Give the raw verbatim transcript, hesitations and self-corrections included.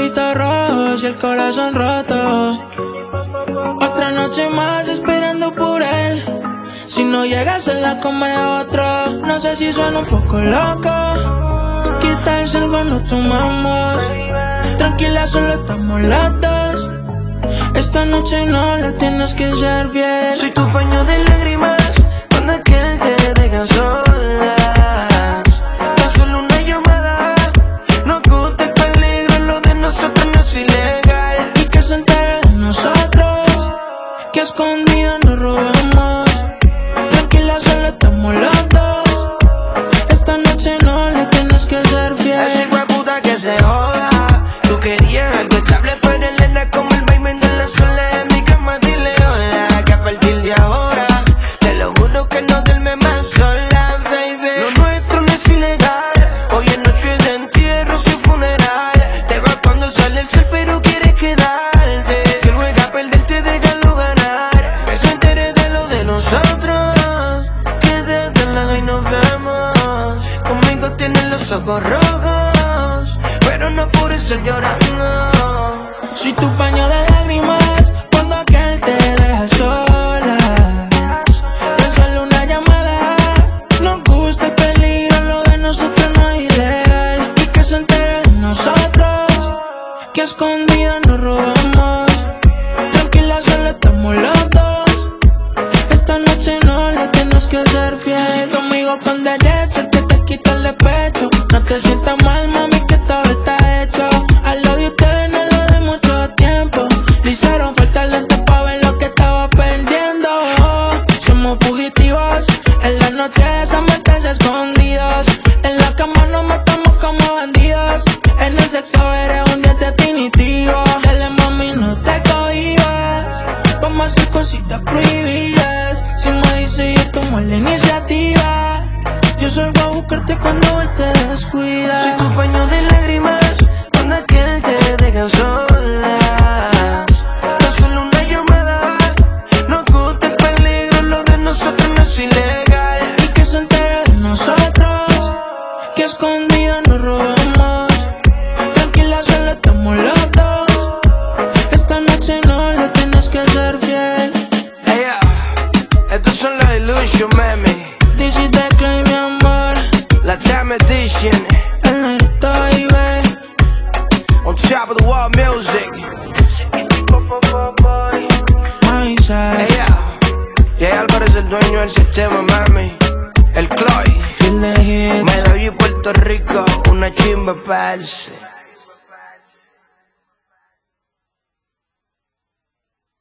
ojitos rojos y el corazón roto. Otra noche más esperando por él. Si no llega se la come otro. No sé si suena un poco loco. Quitarse algo no tomamos. Tranquila, solo estamos los dos. Esta noche no la tienes que ser fiel. Soy tu paño de lágrimas cuando aquel te deja sola. Tan solo una llamada. Nos gusta el peligro, lo de nosotros no es ilegal. Y que se entere de nosotros, que escondido nos robamos. Tranquila, solo estamos los dos. Esta noche no le tienes que ser fiel. Ese hijo de puta que se joda. Tú querías algo estable, pero él era como el vaivén de la soledad en mi cama. Dile hola, que a partir de ahora te lo juro que no duerme más sola, baby. Lo nuestro no es ilegal. Hoy es noche de entierro sin funeral. Te vas cuando sale el sol, pero quieres quedarte. Si juega a perderte, déjalo ganar. Que se entere de lo de nosotros. Quédate al lado y nos vemos. Conmigo tienes los ojos rojos, pero no por eso llorando. Soy tu paño de lágrimas cuando aquel te deja sola. Tan solo una llamada. Nos gusta el peligro, lo de nosotros no es ilegal. Y que se entere de nosotros, que escondido nos robamos. Tranquila, solo estamos los dos. Esta noche no le tienes que ser fiel. Conmigo con derecho, el que te quita el pecho. No te sientas mal, mami, que todo está hecho. Al lado de ustedes no lo de mucho tiempo. Le hicieron falta lentes pa' ver lo que estaba perdiendo. Somos fugitivos, en la noche esa metes escondidos. En la cama nos matamos como bandidos. En el sexo eres un día definitivo. Dale, mami, no te cohibas. Vamos a hacer cositas prohibidas. Si me dices yo tomo la iniciativa. Yo salgo a buscarte cuando él te descuida. Soy tu paño de lágrimas cuando aquel te deja sola. Tan solo una llamada. Nos gusta el peligro, lo de nosotros no es ilegal. Y que se entere de nosotros, que escondido nos robamos. Tranquila, solo estamos los dos. Esta noche no le tienes que ser fiel. Hey, yeah. Estos son los Illusion, mami. This is the claim, mi amor. La Time Edition. El negrito baby. On top of the world music. Mindset. Hey, yeah. Jay Álvarez, el dueño del sistema, mami. El Chloe. Feel the hits. Medellín, Puerto Rico. Una chimba, parce.